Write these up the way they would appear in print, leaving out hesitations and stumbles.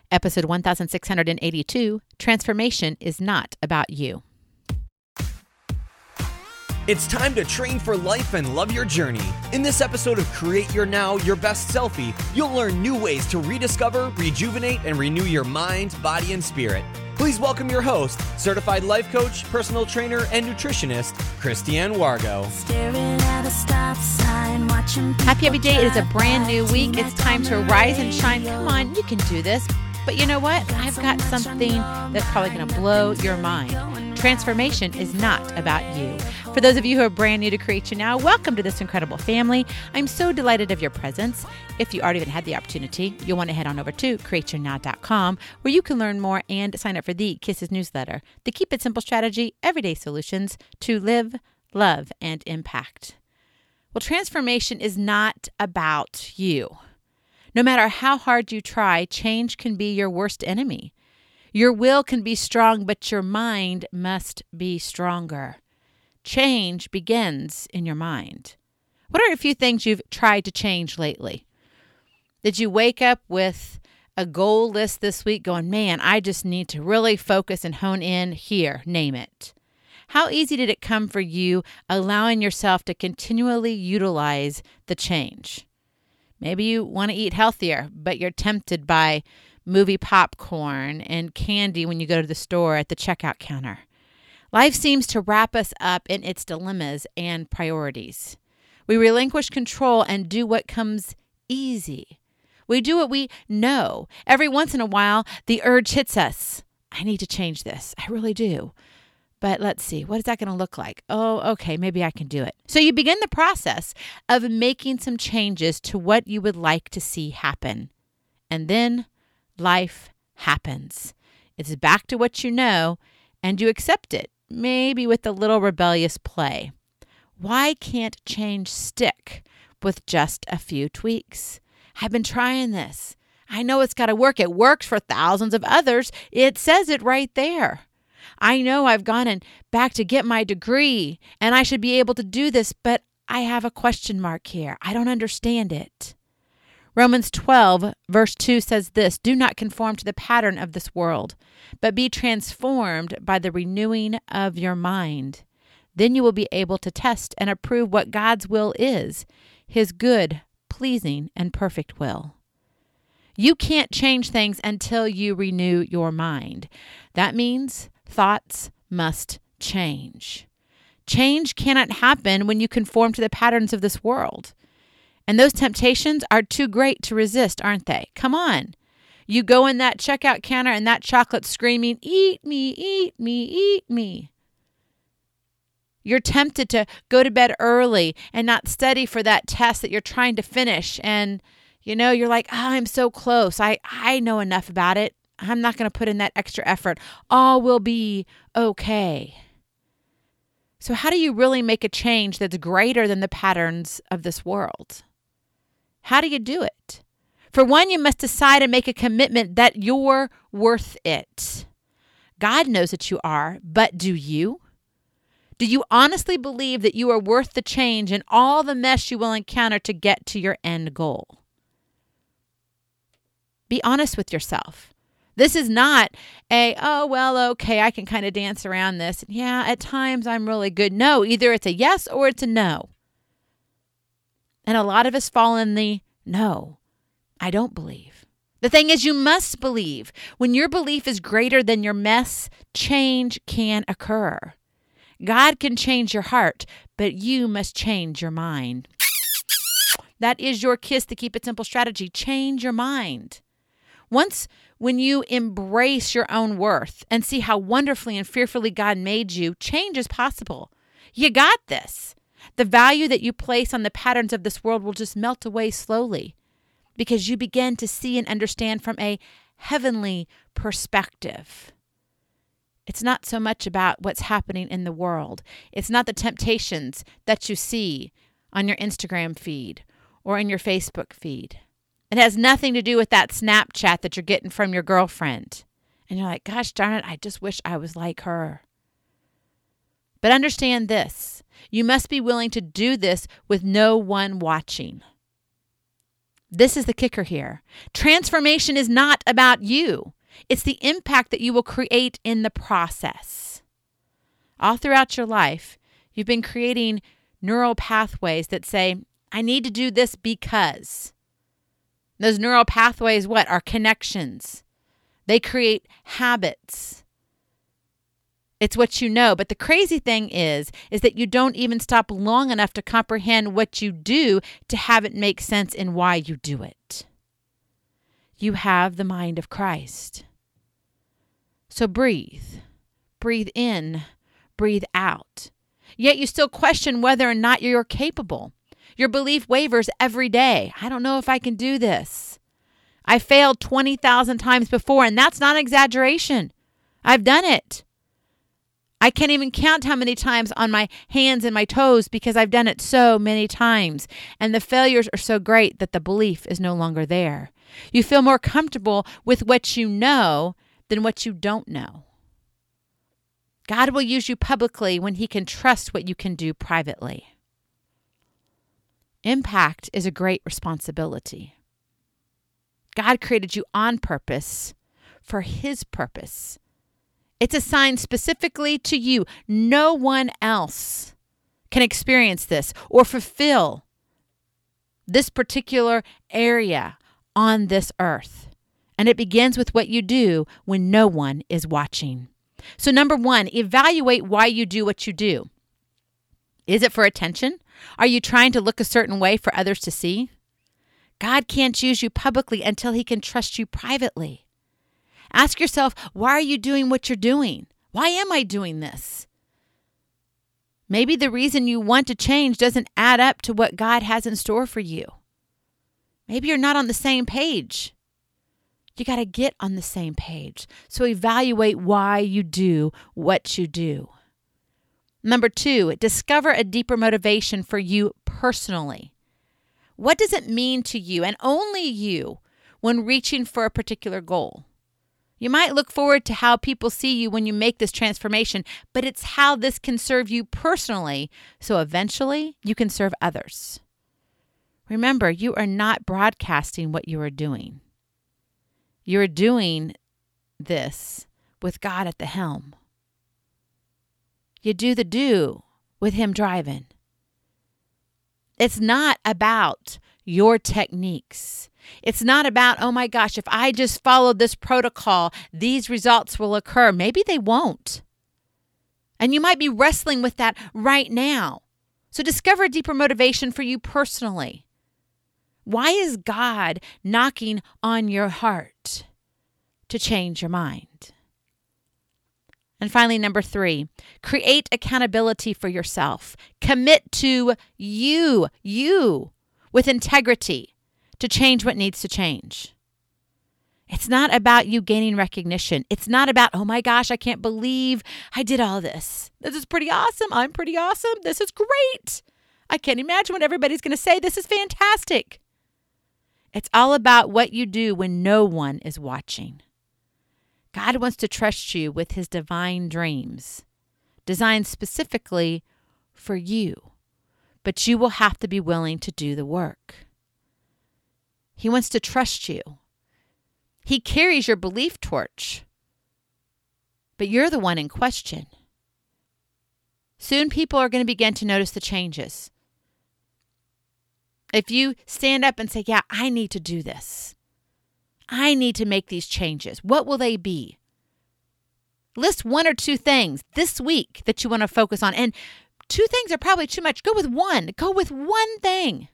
Episode 1682, Transformation is not about you. It's time to train for life and love your journey. In this episode of Create Your Now, Your Best Selfie, you'll learn new ways to rediscover, rejuvenate, and renew your mind, body, and spirit. Please welcome your host, certified life coach, personal trainer, and nutritionist, Christiane Wargo. Happy every day. It is a brand new week. It's time to rise and shine. Come on, you can do this. But you know what? I've got something that's probably going to blow your mind. Transformation is not about you. For those of you who are brand new to Create Your Now, welcome to this incredible family. I'm so delighted of your presence. If you already had the opportunity, you'll want to head on over to createyournow.com where you can learn more and sign up for the Kisses newsletter, the Keep It Simple strategy, everyday solutions to live, love, and impact. Well, transformation is not about you. No matter how hard you try, change can be your worst enemy. Your will can be strong, but your mind must be stronger. Change begins in your mind. What are a few things you've tried to change lately? Did you wake up with a goal list this week going, man, I just need to really focus and hone in here, name it? How easy did it come for you allowing yourself to continually utilize the change? Maybe you want to eat healthier, but you're tempted by movie popcorn and candy when you go to the store at the checkout counter. Life seems to wrap us up in its dilemmas and priorities. We relinquish control and do what comes easy. We do what we know. Every once in a while, the urge hits us. I need to change this. I really do. But let's see, what is that going to look like? Oh, okay, maybe I can do it. So you begin the process of making some changes to what you would like to see happen. And then life happens. It's back to what you know, and you accept it, maybe with a little rebellious play. Why can't change stick with just a few tweaks? I've been trying this. I know it's got to work. It works for thousands of others. It says it right there. I know I've gone and back to get my degree, and I should be able to do this, but I have a question mark here. I don't understand it. Romans 12, verse 2 says this, "Do not conform to the pattern of this world, but be transformed by the renewing of your mind. Then you will be able to test and approve what God's will is, His good, pleasing, and perfect will." You can't change things until you renew your mind. That means thoughts must change. Change cannot happen when you conform to the patterns of this world. And those temptations are too great to resist, aren't they? Come on. You go in that checkout counter and that chocolate screaming, "Eat me, eat me, eat me." You're tempted to go to bed early and not study for that test that you're trying to finish. And, you're like, I'm so close. I know enough about it. I'm not going to put in that extra effort. All will be okay. So how do you really make a change that's greater than the patterns of this world? How do you do it? For one, you must decide and make a commitment that you're worth it. God knows that you are, but do you? Do you honestly believe that you are worth the change and all the mess you will encounter to get to your end goal? Be honest with yourself. This is not okay, I can kind of dance around this. Yeah, at times I'm really good. No, either it's a yes or it's a no. And a lot of us fall in the no, I don't believe. The thing is, you must believe. When your belief is greater than your mess, change can occur. God can change your heart, but you must change your mind. That is your kiss to Keep It Simple strategy. Change your mind. When you embrace your own worth and see how wonderfully and fearfully God made you, change is possible. You got this. The value that you place on the patterns of this world will just melt away slowly because you begin to see and understand from a heavenly perspective. It's not so much about what's happening in the world. It's not the temptations that you see on your Instagram feed or in your Facebook feed. It has nothing to do with that Snapchat that you're getting from your girlfriend. And you're like, gosh darn it, I just wish I was like her. But understand this. You must be willing to do this with no one watching. This is the kicker here. Transformation is not about you. It's the impact that you will create in the process. All throughout your life, you've been creating neural pathways that say, I need to do this because. Those neural pathways, what? Are connections. They create habits. It's what you know. But the crazy thing is that you don't even stop long enough to comprehend what you do to have it make sense in why you do it. You have the mind of Christ. So breathe. Breathe in. Breathe out. Yet you still question whether or not you're capable. Your belief wavers every day. I don't know if I can do this. I failed 20,000 times before, and that's not an exaggeration. I've done it. I can't even count how many times on my hands and my toes because I've done it so many times. And the failures are so great that the belief is no longer there. You feel more comfortable with what you know than what you don't know. God will use you publicly when He can trust what you can do privately. Impact is a great responsibility. God created you on purpose for His purpose. It's assigned specifically to you. No one else can experience this or fulfill this particular area on this earth. And it begins with what you do when no one is watching. So 1, evaluate why you do what you do. Is it for attention? Are you trying to look a certain way for others to see? God can't use you publicly until He can trust you privately. Ask yourself, why are you doing what you're doing? Why am I doing this? Maybe the reason you want to change doesn't add up to what God has in store for you. Maybe you're not on the same page. You got to get on the same page. So evaluate why you do what you do. 2, discover a deeper motivation for you personally. What does it mean to you, and only you, when reaching for a particular goal? You might look forward to how people see you when you make this transformation, but it's how this can serve you personally, so eventually you can serve others. Remember, you are not broadcasting what you are doing. You are doing this with God at the helm. You do the do with Him driving. It's not about your techniques. It's not about, oh my gosh, if I just follow this protocol, these results will occur. Maybe they won't. And you might be wrestling with that right now. So discover a deeper motivation for you personally. Why is God knocking on your heart to change your mind? And finally, 3, create accountability for yourself. Commit to you with integrity to change what needs to change. It's not about you gaining recognition. It's not about, oh my gosh, I can't believe I did all this. This is pretty awesome. I'm pretty awesome. This is great. I can't imagine what everybody's going to say. This is fantastic. It's all about what you do when no one is watching. God wants to trust you with His divine dreams, designed specifically for you, but you will have to be willing to do the work. He wants to trust you. He carries your belief torch, but you're the one in question. Soon people are going to begin to notice the changes. If you stand up and say, yeah, I need to do this. I need to make these changes. What will they be? List 1 or 2 things this week that you want to focus on. And 2 things are probably too much. Go with 1. Go with 1 thing.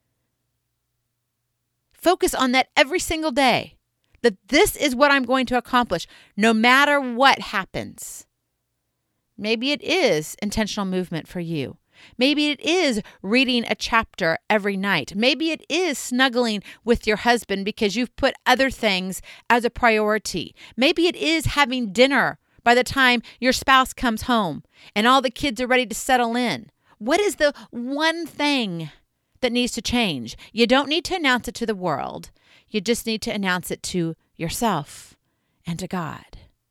Focus on that every single day. That this is what I'm going to accomplish no matter what happens. Maybe it is intentional movement for you. Maybe it is reading a chapter every night. Maybe it is snuggling with your husband because you've put other things as a priority. Maybe it is having dinner by the time your spouse comes home and all the kids are ready to settle in. What is the 1 thing that needs to change? You don't need to announce it to the world. You just need to announce it to yourself and to God.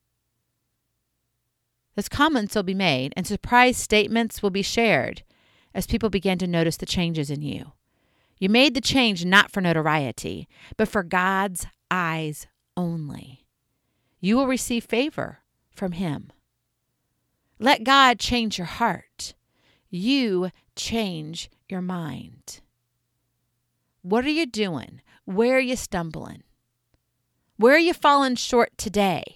Those comments will be made and surprise statements will be shared as people begin to notice the changes in you. You made the change not for notoriety, but for God's eyes only. You will receive favor from Him. Let God change your heart. You change your mind. What are you doing? Where are you stumbling? Where are you falling short today?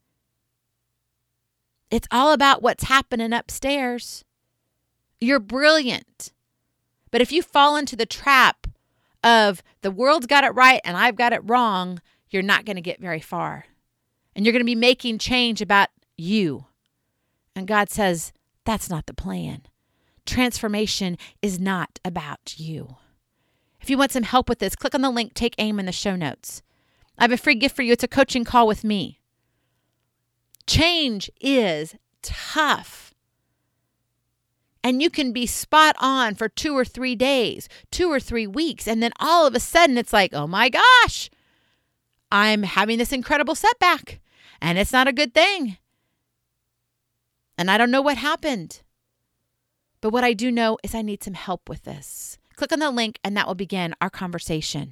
It's all about what's happening upstairs. You're brilliant. But if you fall into the trap of the world's got it right and I've got it wrong, you're not going to get very far. And you're going to be making change about you. And God says, that's not the plan. Transformation is not about you. If you want some help with this, click on the link, Take Aim in the show notes. I have a free gift for you. It's a coaching call with me. Change is tough. And you can be spot on for 2 or 3 days, 2 or 3 weeks. And then all of a sudden it's like, oh my gosh, I'm having this incredible setback and it's not a good thing. And I don't know what happened. But what I do know is I need some help with this. Click on the link and that will begin our conversation.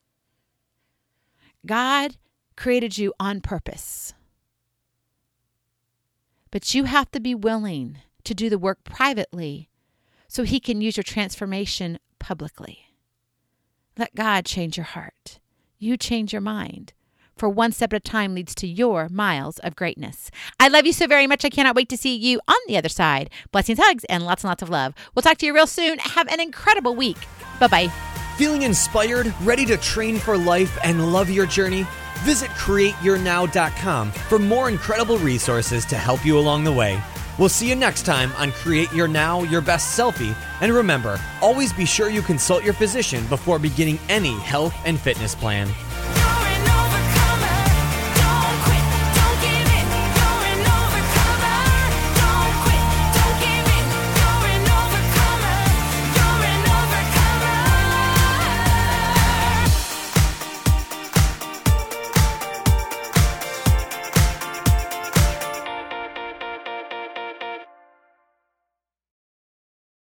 God created you on purpose. But you have to be willing to do the work privately so He can use your transformation publicly. Let God change your heart. You change your mind. For one step at a time leads to your miles of greatness. I love you so very much. I cannot wait to see you on the other side. Blessings, hugs, and lots of love. We'll talk to you real soon. Have an incredible week. Bye-bye. Feeling inspired, ready to train for life and love your journey? Visit CreateYourNow.com for more incredible resources to help you along the way. We'll see you next time on Create Your Now, Your Best Selfie. And remember, always be sure you consult your physician before beginning any health and fitness plan.